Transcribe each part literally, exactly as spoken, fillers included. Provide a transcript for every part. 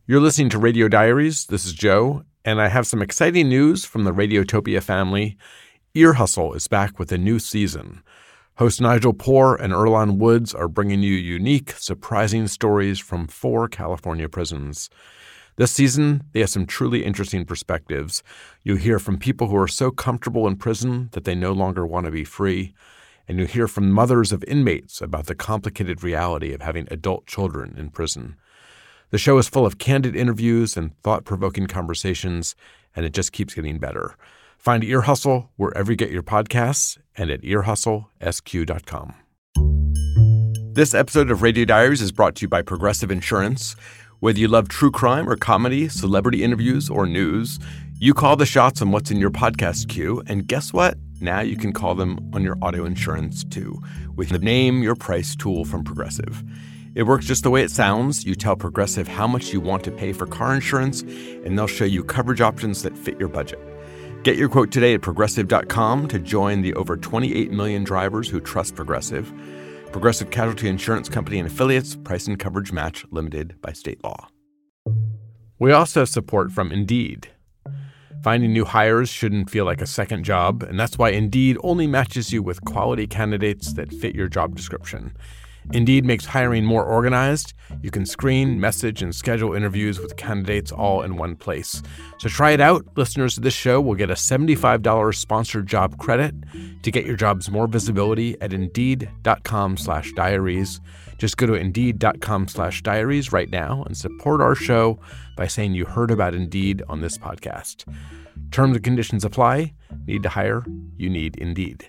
You're listening to Radio Diaries. This is Joe, and I have some exciting news from the Radiotopia family. Ear Hustle is back with a new season. Host Nigel Poor and Earlonne Woods are bringing you unique, surprising stories from four California prisons. This season, they have some truly interesting perspectives. You'll hear from people who are so comfortable in prison that they no longer want to be free. And you'll hear from mothers of inmates about the complicated reality of having adult children in prison. The show is full of candid interviews and thought-provoking conversations, and it just keeps getting better. Find Ear Hustle wherever you get your podcasts and at ear hustle s q dot com. This episode of Radio Diaries is brought to you by Progressive Insurance. Whether you love true crime or comedy, celebrity interviews, or news, you call the shots on what's in your podcast queue, and guess what? Now you can call them on your auto insurance, too, with the Name Your Price tool from Progressive. It works just the way it sounds. You tell Progressive how much you want to pay for car insurance, and they'll show you coverage options that fit your budget. Get your quote today at progressive dot com to join the over twenty-eight million drivers who trust Progressive. Progressive Casualty Insurance Company and Affiliates. Price and coverage match limited by state law. We also have support from Indeed. Finding new hires shouldn't feel like a second job, and that's why Indeed only matches you with quality candidates that fit your job description. Indeed makes hiring more organized. You can screen, message, and schedule interviews with candidates all in one place. So try it out. Listeners to this show will get a seventy-five dollars sponsored job credit to get your jobs more visibility at Indeed.com slash diaries. Just go to Indeed.com slash diaries right now and support our show by saying you heard about Indeed on this podcast. Terms and conditions apply. Need to hire? You need Indeed.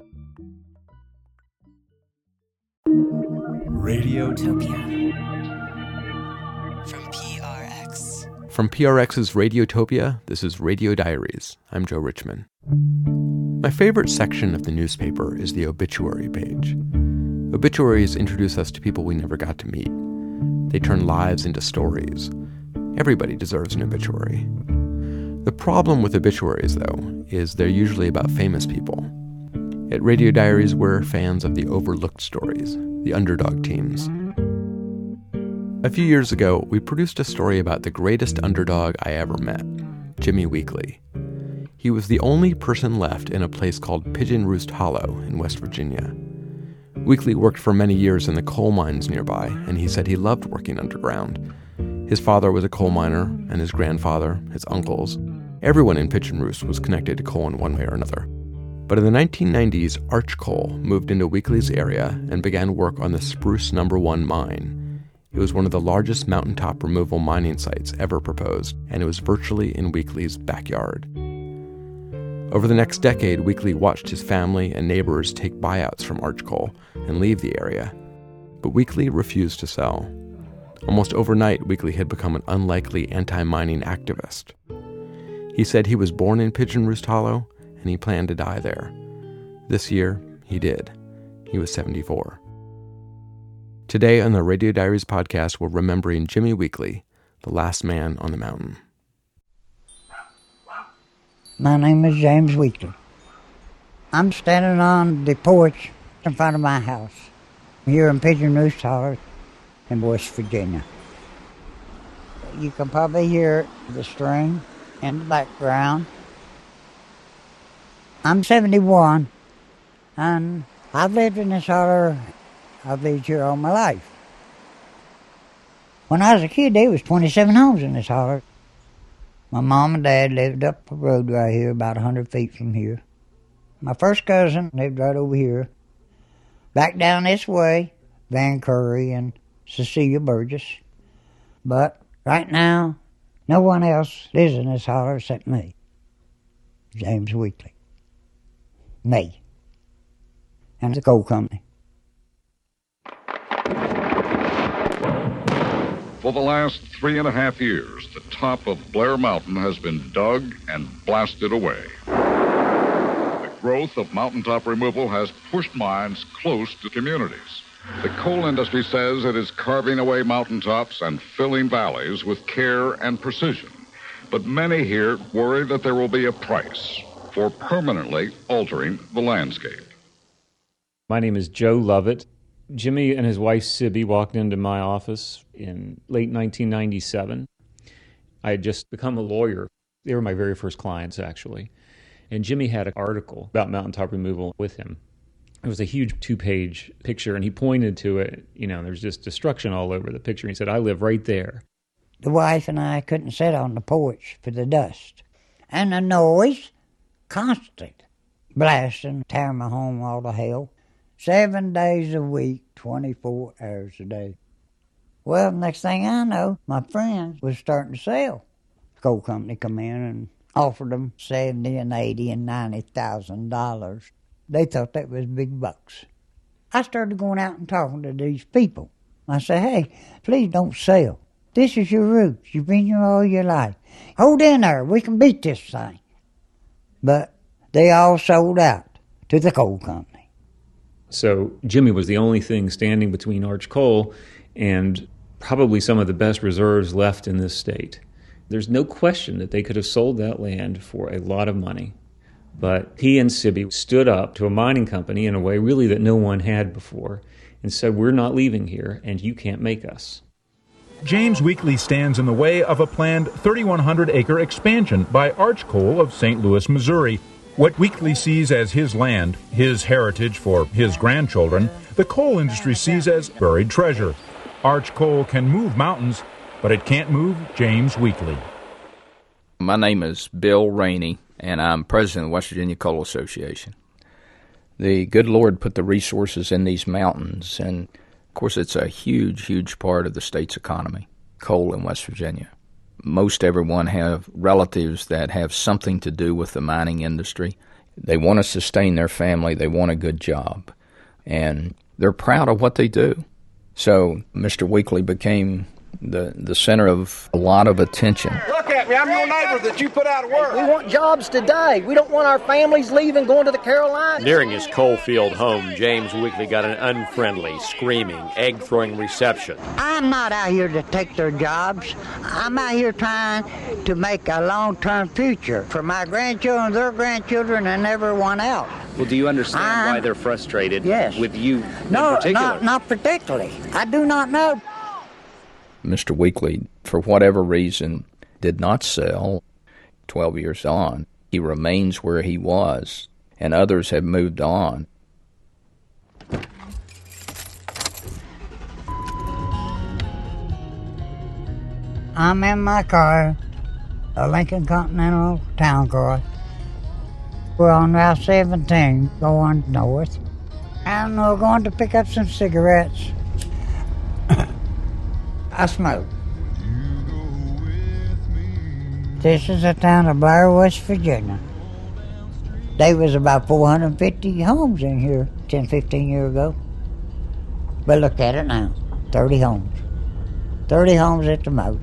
Radiotopia from P R X. From P R X's Radiotopia, this is Radio Diaries. I'm Joe Richman. My favorite section of the newspaper is the obituary page. Obituaries introduce us to people we never got to meet. They turn lives into stories. Everybody deserves an obituary. The problem with obituaries, though, is they're usually about famous people. At Radio Diaries, we're fans of the overlooked stories, the underdog teams. A few years ago, we produced a story about the greatest underdog I ever met, Jimmy Weekley. He was the only person left in a place called Pigeon Roost Hollow in West Virginia. Weekley worked for many years in the coal mines nearby, and he said he loved working underground. His father was a coal miner, and his grandfather, his uncles. Everyone in Pigeon Roost was connected to coal in one way or another. But in the nineteen nineties, Arch Coal moved into Weekley's area and began work on the Spruce Number One mine. It was one of the largest mountaintop removal mining sites ever proposed, and it was virtually in Weekley's backyard. Over the next decade, Weekley watched his family and neighbors take buyouts from Arch Coal and leave the area. But Weekley refused to sell. Almost overnight, Weekley had become an unlikely anti-mining activist. He said he was born in Pigeon Roost Hollow, and he planned to die there. This year, he did. He was seventy-four. Today on the Radio Diaries podcast, we're remembering Jimmy Weekley, the last man on the mountain. My name is James Weekley. I'm standing on the porch in front of my house here in Pigeon Roost Hollow in West Virginia. You can probably hear the stream in the background. I'm seventy-one, and I've lived in this holler, I've lived here all my life. When I was a kid, there was twenty-seven homes in this holler. My mom and dad lived up the road right here, about one hundred feet from here. My first cousin lived right over here. Back down this way, Van Curry and Cecilia Burgess. But right now, no one else lives in this holler except me, James Weekley. Me. And the coal company. For the last three and a half years, the top of Blair Mountain has been dug and blasted away. The growth of mountaintop removal has pushed mines close to communities. The coal industry says it is carving away mountaintops and filling valleys with care and precision. But many here worry that there will be a price for permanently altering the landscape. My name is Joe Lovett. Jimmy and his wife, Sibby, walked into my office in late nineteen ninety-seven. I had just become a lawyer. They were my very first clients, actually. And Jimmy had an article about mountaintop removal with him. It was a huge two-page picture, and he pointed to it. You know, there's just destruction all over the picture. He said, I live right there. The wife and I couldn't sit on the porch for the dust. And the noise, constant. Blasting, tearing my home all to hell. Seven days a week, twenty-four hours a day. Well, next thing I know, my friends was starting to sell. The coal company come in and offered them seventy and eighty and ninety thousand dollars. They thought that was big bucks. I started going out and talking to these people. I said, hey, please don't sell. This is your roots. You've been here all your life. Hold in there. We can beat this thing. But they all sold out to the coal company. So Jimmy was the only thing standing between Arch Coal and probably some of the best reserves left in this state. There's no question that they could have sold that land for a lot of money. But he and Sibby stood up to a mining company in a way really that no one had before and said, we're not leaving here and you can't make us. James Weekly stands in the way of a planned thirty-one hundred acre expansion by Arch Coal of Saint Louis, Missouri. What Weekly sees as his land, his heritage for his grandchildren, the coal industry sees as buried treasure. Arch Coal can move mountains, but it can't move James Weekly. My name is Bill Rainey, and I'm president of the West Virginia Coal Association. The good Lord put the resources in these mountains, and of course, it's a huge, huge part of the state's economy, coal in West Virginia. Most everyone have relatives that have something to do with the mining industry. They want to sustain their family. They want a good job. And they're proud of what they do. So Mister Weekly became the, the center of a lot of attention. Look at me. I'm your neighbor that you put out of work. We want jobs today. We don't want our families leaving, going to the Carolinas. Nearing his coal field home, James Weekly got an unfriendly, screaming, egg-throwing reception. I'm not out here to take their jobs. I'm out here trying to make a long-term future for my grandchildren, their grandchildren, and everyone else. Well, do you understand I'm, why they're frustrated yes. with you no, in particular? No, not, not particularly. I do not know. Mister Weekly, for whatever reason, did not sell. Twelve years on, he remains where he was, and others have moved on. I'm in my car, a Lincoln Continental town car. We're on Route seventeen going north, and we're going to pick up some cigarettes. I smoke. This is the town of Blair, West Virginia. There was about four hundred fifty homes in here ten, fifteen years ago. But look at it now, thirty homes. thirty homes at the most.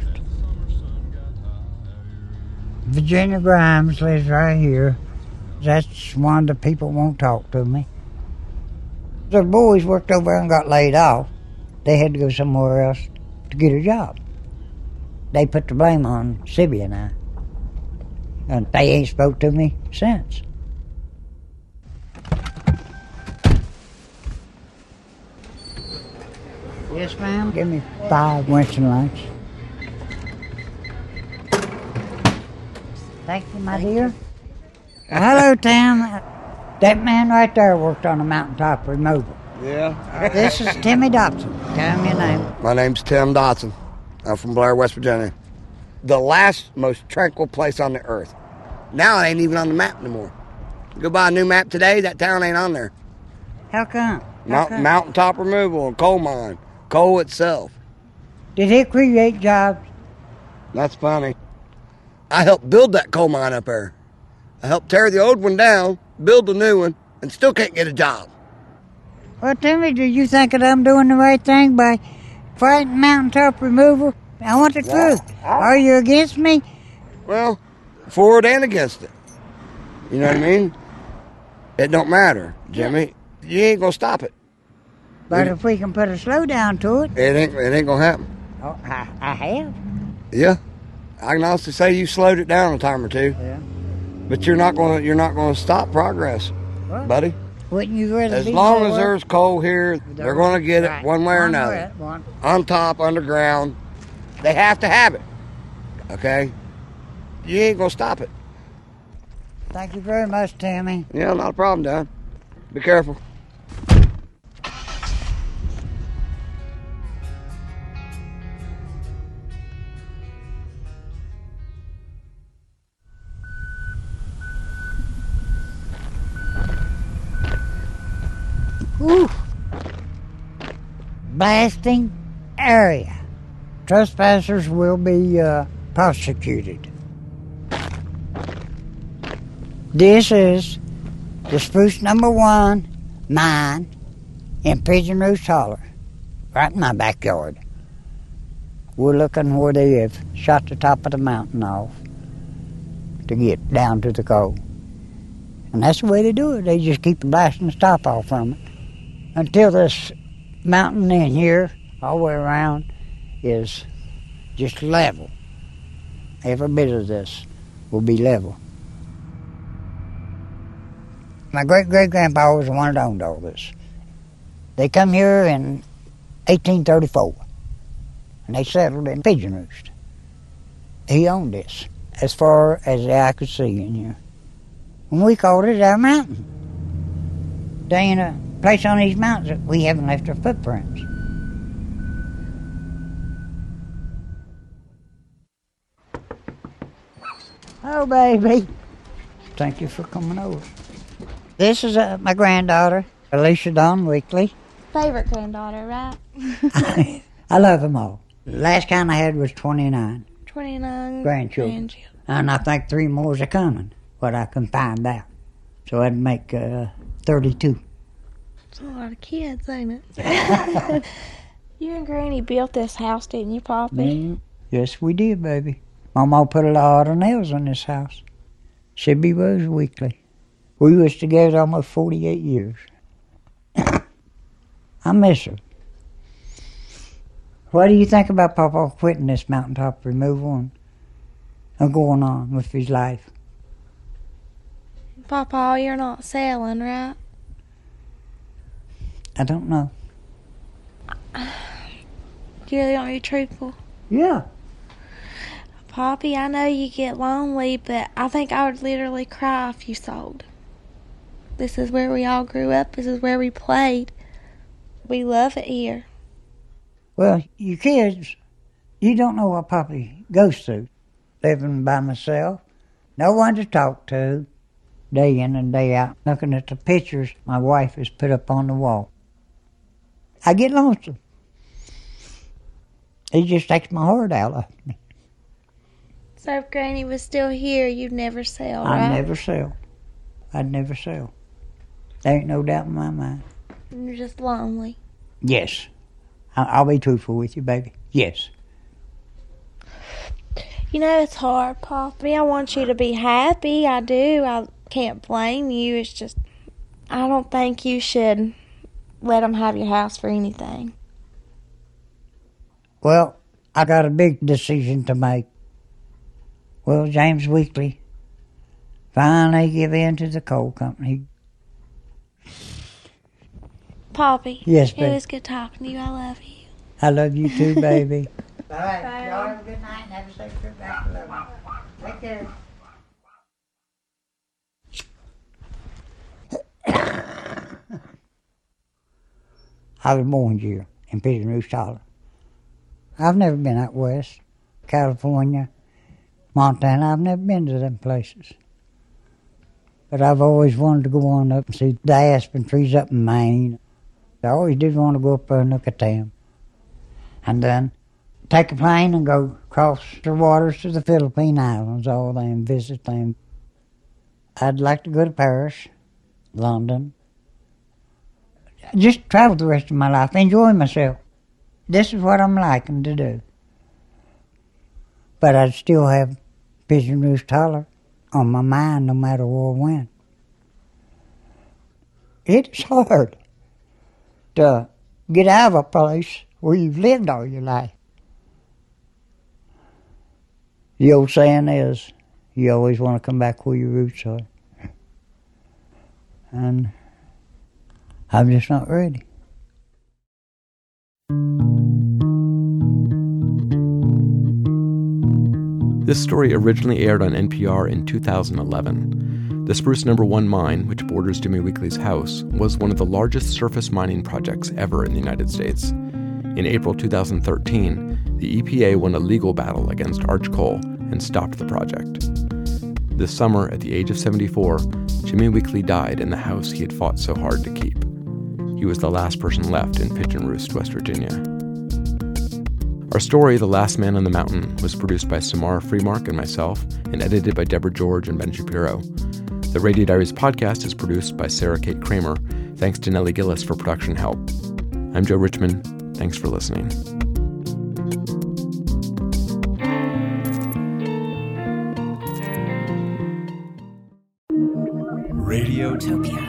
Virginia Grimes lives right here. That's one of the people won't talk to me. The boys worked over there and got laid off. They had to go somewhere else to get a job. They put the blame on Sibby and I. And they ain't spoke to me since. Yes, ma'am. Give me five Winston Lights. Thank you, my dear. Hello, Tim. That man right there worked on a mountaintop removal. Yeah. This is Timmy Dotson. Tell him your name. My name's Tim Dotson. I'm from Blair, West Virginia. The last most tranquil place on the earth. Now it ain't even on the map anymore. Go buy a new map today, that town ain't on there. How come? How Mount, come? Mountaintop removal and coal mine. Coal itself. Did it create jobs? That's funny. I helped build that coal mine up there. I helped tear the old one down, build a new one, and still can't get a job. Well, Timmy, do you think that I'm doing the right thing by fighting mountaintop removal? I want the truth. Are you against me? Well, for it and against it. You know what I mean? It don't matter, Jimmy. You ain't gonna stop it. But if we can put a slow down to it. It ain't, it ain't gonna happen. Oh, I, I have. Yeah. I can honestly say you slowed it down a time or two. Yeah. But you're not gonna you're not gonna stop progress, What? buddy. Wouldn't you rather As be long more as there's coal here, they're gonna get it Right. one way or One another. way, one. On top, underground. They have to have it. okay? You ain't gonna stop it. Thank you very much, Tammy. Yeah, not a problem, Don. Be careful. Whew. Blasting area. Trespassers will be uh, prosecuted. This is the spruce number one mine in Pigeon Roost Holler, right in my backyard. We're looking where they have shot the top of the mountain off to get down to the coal. And that's the way they do it. They just keep blasting the top off from it until this mountain in here, all the way around, is just level. Every bit of this will be level. My great-great-grandpa was the one that owned all this. They come here in eighteen thirty-four, and they settled in Pigeon Roost. He owned this, as far as the eye could see in here. And we called it our mountain. There ain't a place on these mountains that we haven't left our footprints. Oh, baby. Thank you for coming over. This is uh, my granddaughter, Alicia Dawn Weekly. Favorite granddaughter, right? I, I love them all. The last count I had was twenty-nine. twenty-nine grandchildren. grandchildren. And I think three more are coming, what I can find out. So I'd make uh, thirty-two. That's a lot of kids, ain't it? You and Granny built this house, didn't you, Poppy? Mm, yes, we did, baby. Mama put a lot of nails in this house. Sibby Rose Weekly. We was together almost forty-eight years. I miss her. What do you think about Papa quitting this mountaintop removal and, and going on with his life? Papa, you're not selling, right? I don't know. Do you really want to be truthful? Yeah. Poppy, I know you get lonely, but I think I would literally cry if you sold. This is where we all grew up. This is where we played. We love it here. Well, you kids, you don't know what Poppy goes through. Living by myself, no one to talk to, day in and day out, looking at the pictures my wife has put up on the wall. I get lonesome. It just takes my heart out of me. So if Granny was still here, you'd never sell, right? I'd never sell. I'd never sell. There ain't no doubt in my mind. You're just lonely. Yes. I'll be truthful with you, baby. Yes. You know, it's hard, Poppy. I want you to be happy. I do. I can't blame you. It's just, I don't think you should let them have your house for anything. Well, I got a big decision to make. Well, James Weekly finally give in to the coal company. Poppy. Yes, baby. It was good talking to you. I love you. I love you too, baby. All right. Bye. Y'all have a good night and have a safe trip back to Lebanon. Take care. I was born here in Pigeon Roost Holler. I've never been out west, California, Montana. I've never been to them places. But I've always wanted to go on up and see the aspen trees up in Maine. I always did want to go up there and look at them. And then take a plane and go across the waters to the Philippine Islands, all them, visit them. I'd like to go to Paris, London. Just travel the rest of my life, enjoy myself. This is what I'm liking to do. But I'd still have Pigeon Roost Holler on my mind no matter where I went. It's hard to get out of a place where you've lived all your life. The old saying is, you always want to come back where your roots are. And I'm just not ready. This story originally aired on N P R in two thousand eleven. The Spruce Number One mine, which borders Jimmy Weekley's house, was one of the largest surface mining projects ever in the United States. In April two thousand thirteen, the E P A won a legal battle against Arch Coal and stopped the project. This summer, at the age of seventy-four, Jimmy Weekley died in the house he had fought so hard to keep. He was the last person left in Pigeon Roost, West Virginia. Our story, The Last Man on the Mountain, was produced by Samara Freemark and myself and edited by Deborah George and Ben Shapiro. The Radio Diaries podcast is produced by Sarah Kate Kramer. Thanks to Nellie Gillis for production help. I'm Joe Richmond. Thanks for listening. Radiotopia.